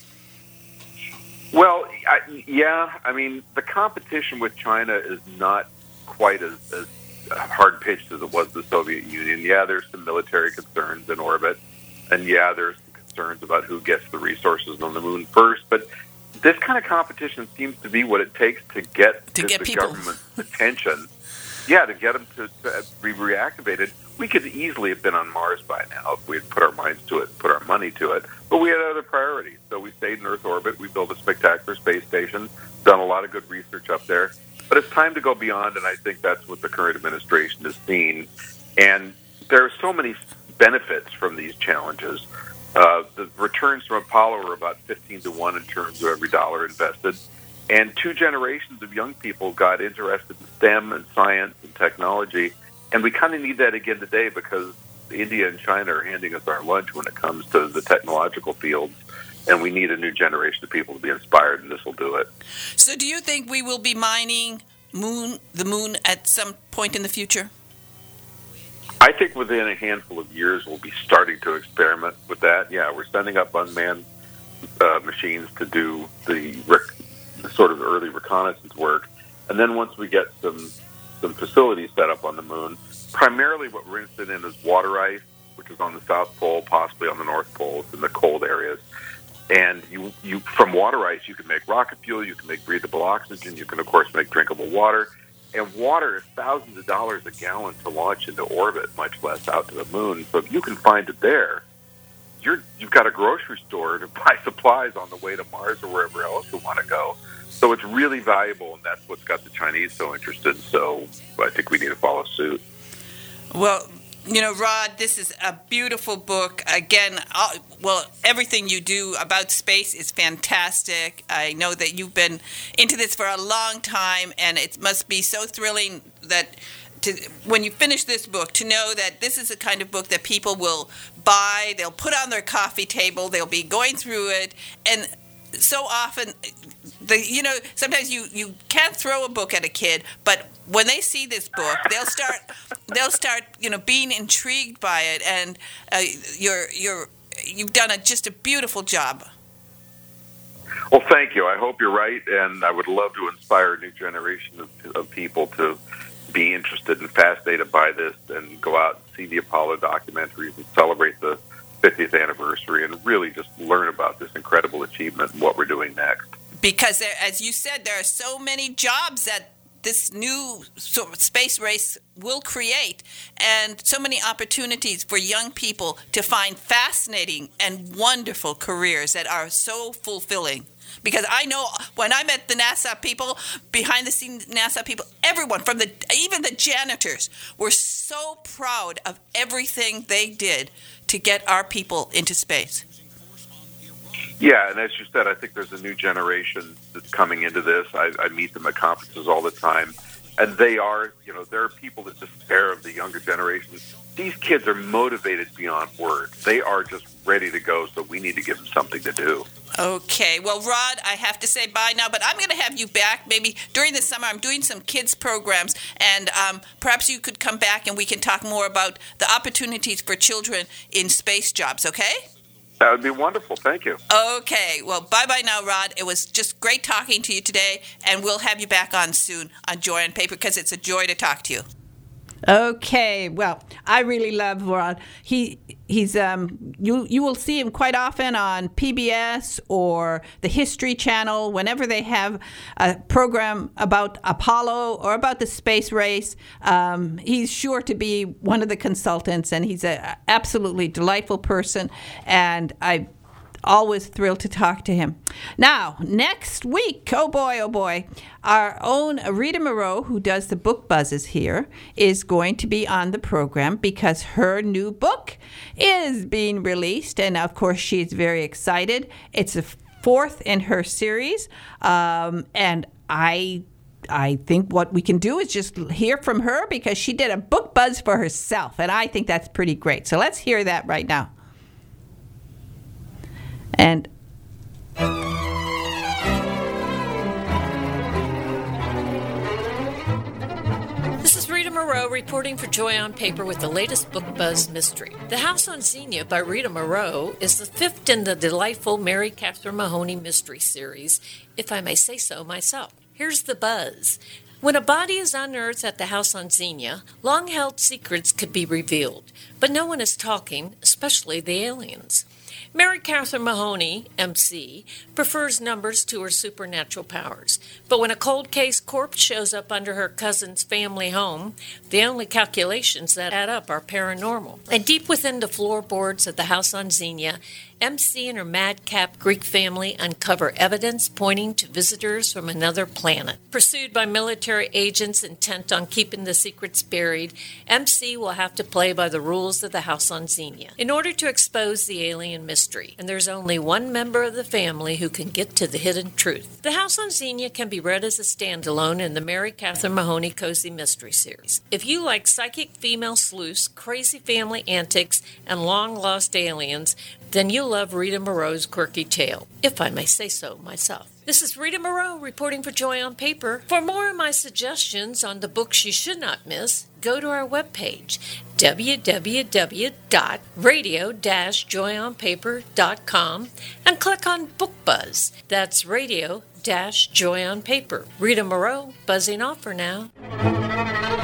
Well, I, yeah, I mean the competition with China is not quite as, as hard-pitched as it was the Soviet Union. Yeah, there's some military concerns in orbit, and yeah, there's some concerns about who gets the resources on the moon first, but this kind of competition seems to be what it takes to get, to the, get the people. government's attention. Yeah, to get them to, to be reactivated. We could easily have been on Mars by now if we had put our minds to it, put our money to it, but we had other priorities. So we stayed in Earth orbit, we built a spectacular space station, done a lot of good research up there. But it's time to go beyond, and I think that's what the current administration has seen. And there are so many benefits from these challenges. Uh, the returns from Apollo are about fifteen to one in terms of every dollar invested. And two generations of young people got interested in STEM and science and technology. And we kind of need that again today because India and China are handing us our lunch when it comes to the technological fields. And we need a new generation of people to be inspired, and this will do it. So do you think we will be mining moon, the moon at some point in the future? I think within a handful of years we'll be starting to experiment with that. Yeah, we're sending up unmanned uh, machines to do the, rec- the sort of early reconnaissance work. And then once we get some some facilities set up on the moon. Primarily what we're interested in is water ice, which is on the South Pole, possibly on the North Pole, in the cold areas. And you, you, from water ice, you can make rocket fuel, you can make breathable oxygen, you can, of course, make drinkable water. And water is thousands of dollars a gallon to launch into orbit, much less out to the moon. So if you can find it there, you're, you've got a grocery store to buy supplies on the way to Mars or wherever else you want to go. So it's really valuable, and that's what's got the Chinese so interested. So I think we need to follow suit. Well, you know, Rod, this is a beautiful book. Again, all, well, everything you do about space is fantastic. I know that you've been into this for a long time, and it must be so thrilling that to, when you finish this book, to know that this is the kind of book that people will buy, they'll put on their coffee table, they'll be going through it, and so often, the you know, sometimes you, you can't throw a book at a kid, but when they see this book, they'll start they'll start you know being intrigued by it, and uh, you're you're you've done a, just a beautiful job. Well, thank you. I hope you're right, and I would love to inspire a new generation of, of people to be interested and fascinated by this, and go out and see the Apollo documentaries and celebrate the fiftieth anniversary, and really just learn about this incredible achievement and what we're doing next. Because, there, as you said, there are so many jobs that this new sort of space race will create, and so many opportunities for young people to find fascinating and wonderful careers that are so fulfilling. Because I know when I met the NASA people, behind the scenes NASA people, everyone, from the even the janitors, were so proud of everything they did to get our people into space. Yeah, and as you said, I think there's a new generation that's coming into this. I, I meet them at conferences all the time, and they are, you know, there are people that despair of the younger generation. These kids are motivated beyond words. They are just ready to go, so we need to give them something to do. Okay. Well, Rod, I have to say bye now, but I'm going to have you back maybe during the summer. I'm doing some kids programs, and um, perhaps you could come back and we can talk more about the opportunities for children in space jobs, okay? That would be wonderful. Thank you. Okay. Well, bye-bye now, Rod. It was just great talking to you today, and we'll have you back on soon on Joy on Paper, because it's a joy to talk to you. Okay, well, I really love Rod. He he's um you you will see him quite often on P B S or the History Channel whenever they have a program about Apollo or about the space race. Um, he's sure to be one of the consultants, and he's an absolutely delightful person, and I. Always thrilled to talk to him. Now, next week, oh boy, oh boy, our own Rita Moreau, who does the book buzzes here, is going to be on the program because her new book is being released. And of course, she's very excited. It's the fourth in her series. Um, and I I think what we can do is just hear from her because she did a book buzz for herself. And I think that's pretty great. So let's hear that right now. And this is Rita Moreau reporting for Joy on Paper with the latest Book Buzz mystery. The House on Xenia by Rita Moreau is the fifth in the delightful Mary Catherine Mahoney mystery series, if I may say so myself. Here's the buzz. When a body is unearthed at the House on Xenia, long-held secrets could be revealed, but no one is talking, especially the aliens. Mary Catherine Mahoney, M C, prefers numbers to her supernatural powers. But when a cold case corpse shows up under her cousin's family home, the only calculations that add up are paranormal. And deep within the floorboards of the House on Xenia, M C and her madcap Greek family uncover evidence pointing to visitors from another planet. Pursued by military agents intent on keeping the secrets buried, M C will have to play by the rules of the House on Xenia in order to expose the alien mystery. And there's only one member of the family who can get to the hidden truth. The House on Xenia can be read as a standalone in the Mary Catherine Mahoney Cozy Mystery Series. If you like psychic female sleuths, crazy family antics, and long-lost aliens, then you'll love Rita Moreau's quirky tale, if I may say so myself. This is Rita Moreau reporting for Joy on Paper. For more of my suggestions on the books you should not miss, go to our webpage, w w w dot radio dash joy on paper dot com, and click on Book Buzz. That's radio dash joy on paper. Rita Moreau, buzzing off for now.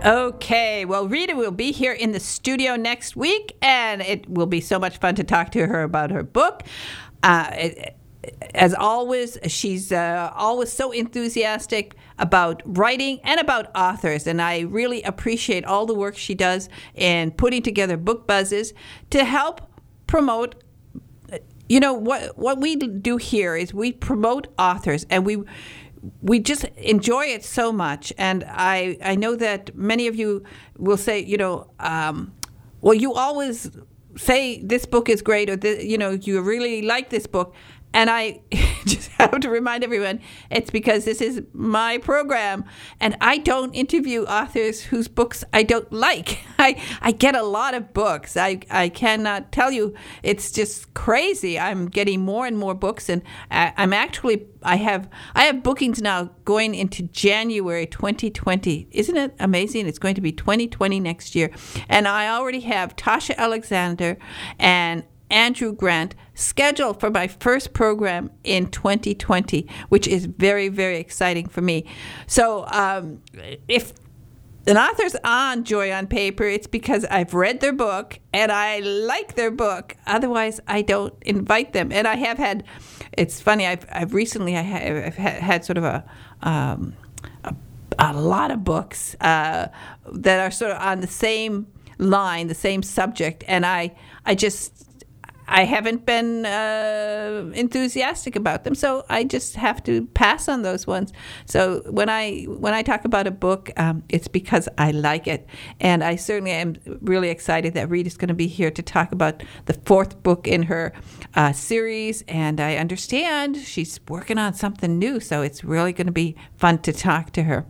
Okay, well, Rita will be here in the studio next week, and it will be so much fun to talk to her about her book. Uh, it, as always, she's uh, always so enthusiastic about writing and about authors, and I really appreciate all the work she does in putting together book buzzes to help promote. You know, what what we do here is we promote authors, and we we just enjoy it so much. And I, I know that many of you will say, you know, um, well, you always say this book is great, or, this, you know, you really like this book. And I just have to remind everyone, it's because this is my program, and I don't interview authors whose books I don't like. I, I get a lot of books. I, I cannot tell you. It's just crazy. I'm getting more and more books, and I, I'm actually I have I have bookings now going into January twenty twenty. Isn't it amazing? It's going to be twenty twenty next year, and I already have Tasha Alexander and Andrew Grant scheduled for my first program in twenty twenty, which is very, very exciting for me. So um, if an author's on Joy on Paper, it's because I've read their book and I like their book. Otherwise, I don't invite them. And I have had, it's funny, I've, I've recently I have, I've had sort of a, um, a, a lot of books uh, that are sort of on the same line, the same subject, and I, I just, I haven't been uh, enthusiastic about them, so I just have to pass on those ones. So when I when I talk about a book, um, it's because I like it, and I certainly am really excited that Rita's going to be here to talk about the fourth book in her uh, series, and I understand she's working on something new, so it's really going to be fun to talk to her.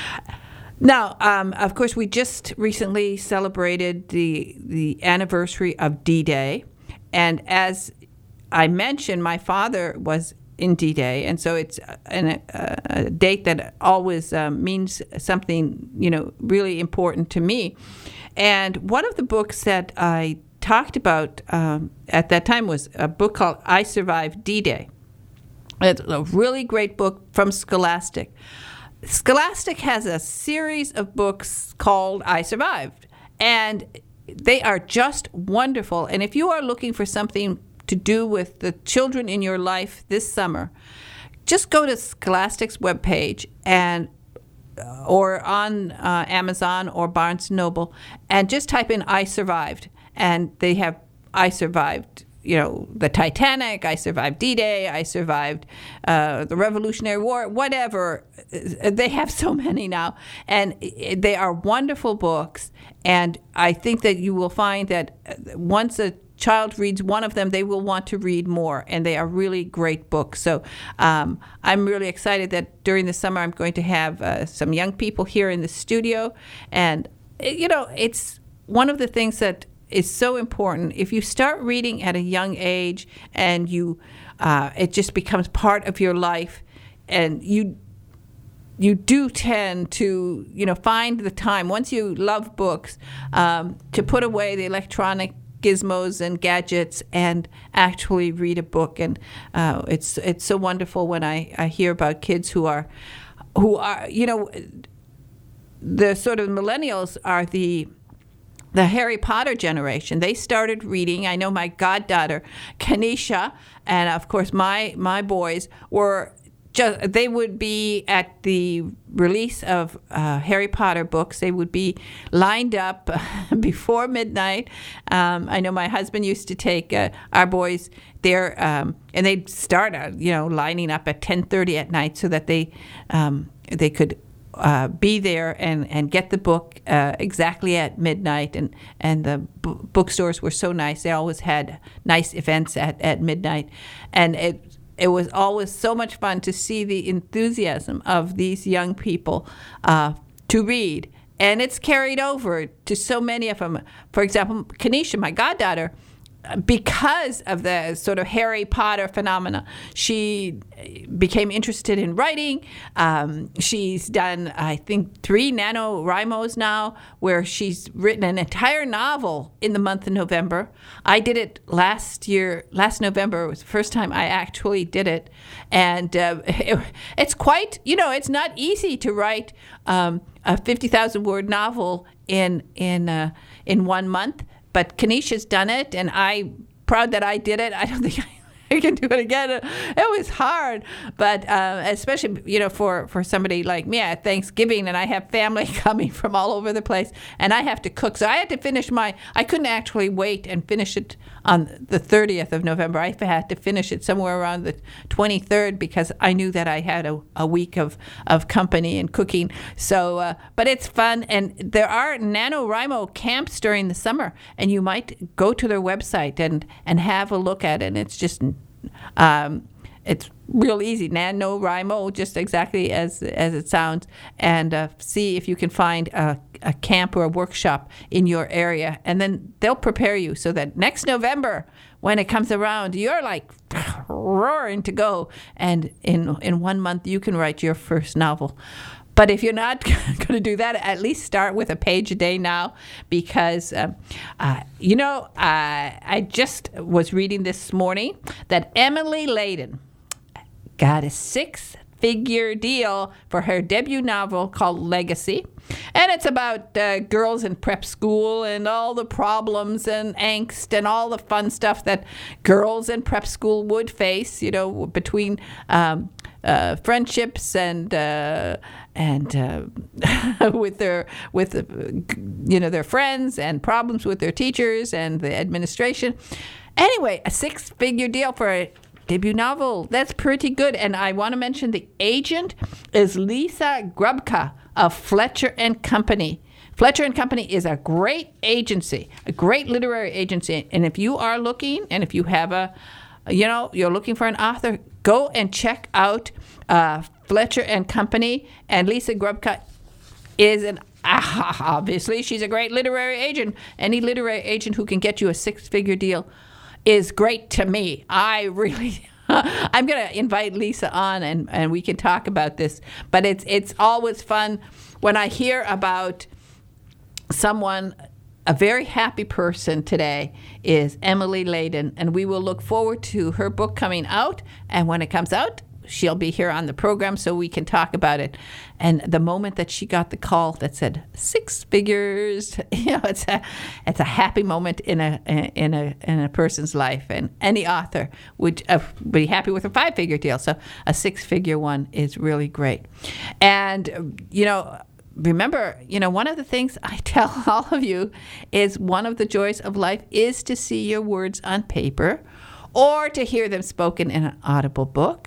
Now, um, of course, we just recently celebrated the the anniversary of D-Day. And as I mentioned, my father was in D-Day, and so it's an, a, a date that always um, means something, you know, really important to me. And one of the books that I talked about um, at that time was a book called I Survived D-Day. It's a really great book from Scholastic. Scholastic has a series of books called I Survived, and they are just wonderful. And if you are looking for something to do with the children in your life this summer, just go to Scholastic's webpage and or on uh, Amazon or Barnes and Noble and just type in I Survived. And they have I Survived, you know, the Titanic, I Survived D-Day, I Survived uh, the Revolutionary War, whatever. They have so many now. And they are wonderful books. And I think that you will find that once a child reads one of them, they will want to read more. And they are really great books. So um, I'm really excited that during the summer I'm going to have uh, some young people here in the studio. And, you know, it's one of the things that is so important. If you start reading at a young age and you, uh, it just becomes part of your life, and you you do tend to, you know, find the time, once you love books, um, to put away the electronic gizmos and gadgets and actually read a book. And uh, it's it's so wonderful when I, I hear about kids who are, who are, you know, the sort of millennials are the the Harry Potter generation. They started reading. I know my goddaughter, Kanisha, and of course my my boys were just, they would be at the release of uh, Harry Potter books. They would be lined up before midnight. Um, I know my husband used to take uh, our boys there, um, and they'd start, uh, you know, lining up at ten thirty at night so that they um, they could Uh, be there and, and get the book uh, exactly at midnight. And, and the b- bookstores were so nice. They always had nice events at, at midnight. And it it was always so much fun to see the enthusiasm of these young people uh, to read. And it's carried over to so many of them. For example, Kanisha, my goddaughter, because of the sort of Harry Potter phenomena, she became interested in writing. Um, she's done, I think, three NaNoWriMos now, where she's written an entire novel in the month of November. I did it last year. Last November was the first time I actually did it. And uh, it, it's quite, you know, it's not easy to write um, a fifty thousand word novel in, in, uh, in one month. But Kenesha's done it, and I'm proud that I did it. I don't think I can do it again. It was hard, but uh, especially, you know, for, for somebody like me at Thanksgiving, and I have family coming from all over the place, and I have to cook. So I had to finish my, I couldn't actually wait and finish it on the thirtieth of November. I had to finish it somewhere around the twenty-third because I knew that I had a, a week of, of company and cooking. So, uh, but it's fun, and there are NaNoWriMo camps during the summer, and you might go to their website and, and have a look at it. And it's just, um, it's real easy. NaNoWriMo, just exactly as as it sounds, and uh, see if you can find a, a camp or a workshop in your area, and then they'll prepare you so that next November, when it comes around, you're like roaring to go, and in in one month you can write your first novel. But if you're not going to do that, at least start with a page a day now, because, um, uh, you know, uh, I just was reading this morning that Emily Layden got a six-figure deal for her debut novel called Legacy. And it's about uh, girls in prep school and all the problems and angst and all the fun stuff that girls in prep school would face, you know, between um, uh, friendships and uh, and uh, with their with uh, you know their friends, and problems with their teachers and the administration. Anyway, a six-figure deal for a debut novel. That's pretty good. And I want to mention the agent is Lisa Grubka of Fletcher and Company. Fletcher and Company is a great agency, a great literary agency. And if you are looking, and if you have a, you know, you're looking for an author, go and check out uh, Fletcher and Company. And Lisa Grubka is an obviously she's a great literary agent. Any literary agent who can get you a six-figure deal is great to me. I really, I'm going to invite Lisa on, and, and we can talk about this. But it's it's always fun when I hear about someone, a very happy person today is Emily Layden, and we will look forward to her book coming out. And when it comes out, she'll be here on the program so we can talk about it. And the moment that she got the call that said six figures, you know, it's a it's a happy moment in a in a in a person's life. And any author would uh, be happy with a five-figure deal. So a six-figure one is really great. And you know, remember, you know, one of the things I tell all of you is one of the joys of life is to see your words on paper, or to hear them spoken in an audible book,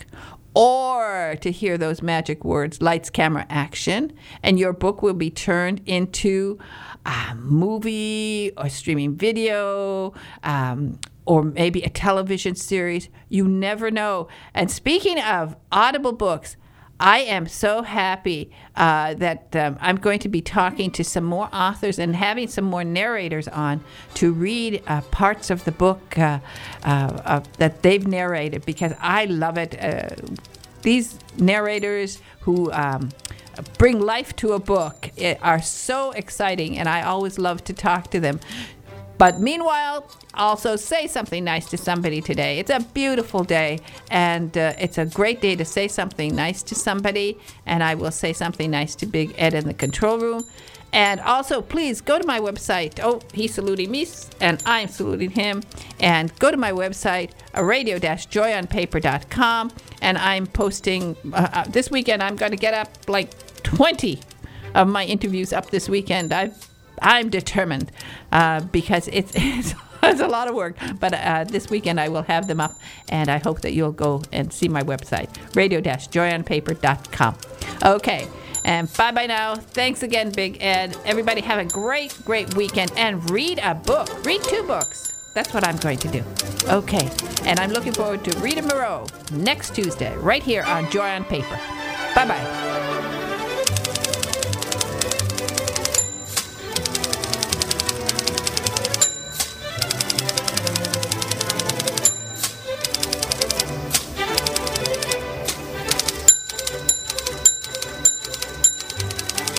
or to hear those magic words, lights, camera, action, and your book will be turned into a movie or streaming video, um, or maybe a television series. You never know. And speaking of audible books, I am so happy uh, that um, I'm going to be talking to some more authors and having some more narrators on to read uh, parts of the book uh, uh, uh, that they've narrated, because I love it. Uh, these narrators who um, bring life to a book are so exciting, and I always love to talk to them. But meanwhile, also say something nice to somebody today. It's a beautiful day, and uh, it's a great day to say something nice to somebody. And I will say something nice to Big Ed in the control room. And also, please go to my website. Oh, he's saluting me, and I'm saluting him. And go to my website, radio dash joy on paper dot com. And I'm posting, uh, uh, this weekend, I'm going to get up like twenty of my interviews up this weekend. I've I'm determined uh, because it's, it's it's a lot of work. But uh, this weekend I will have them up, and I hope that you'll go and see my website, radio dash joy on paper dot com. Okay, and bye-bye now. Thanks again, Big Ed. Everybody have a great, great weekend, and read a book. Read two books. That's what I'm going to do. Okay, and I'm looking forward to Rita Moreau next Tuesday right here on Joy on Paper. Bye-bye.